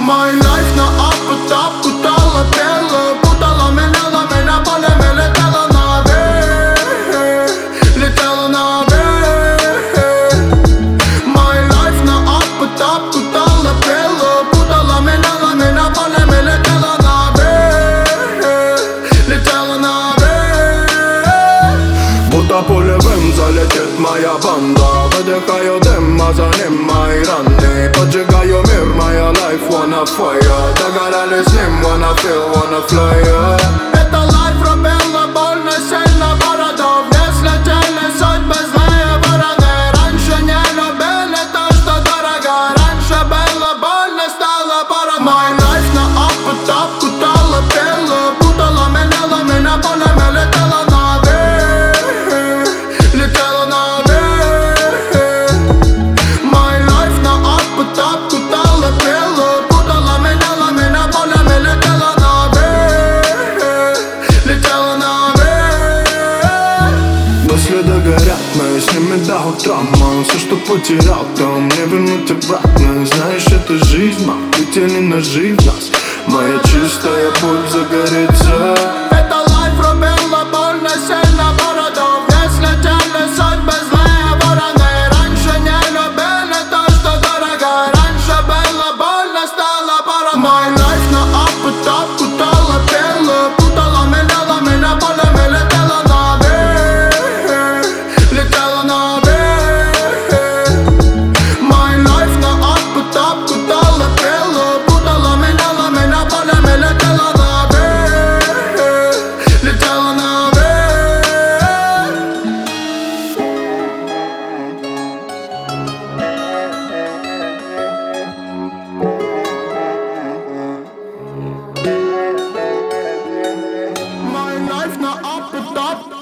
My life на up и top, кутала, пела, путала, меняла меня полями, летела наверх, летела наверх. My life на up и top, кутала, пела, путала, меняла меня полями, летела наверх, летела наверх. Будто пулевым залетит моя банда, выдыхаю дым, а за ним мои раны. Поджигаю мир, моя life wanna fire. Догорали с ним, wanna feel, wanna fly, yeah. Это life пробила больно сильно городов, не слетели судьбы злые вороны. Раньше не любили то, что дорого, раньше было больно, стало парано. My life на up и top, кутала, пела, путала, меняла меня полями, летела наверх, летела наверх. My life на up и top, кутала, пела, путала, меняла меня полями, летела наверх, летела наверх. Мысли догорят, мы с ними до утра, мам. Все, что потерял, то мне вернуть обратно. Знаешь, это жизнь, мам, хотели нажить нас. Моя чистая путь загорится. Это life пробила больно сильно городов, не слетели судьбы злые вороны. Раньше не любили то, что дорого, раньше было больно, стало парано. My life на up и top, кутала, пела, путала, меняла меня полями, летела наверх, летела наверх. My life на up и top, кутала, пела, путала, меняла меня полями, летела наверх, летела наверх. My life на up и top.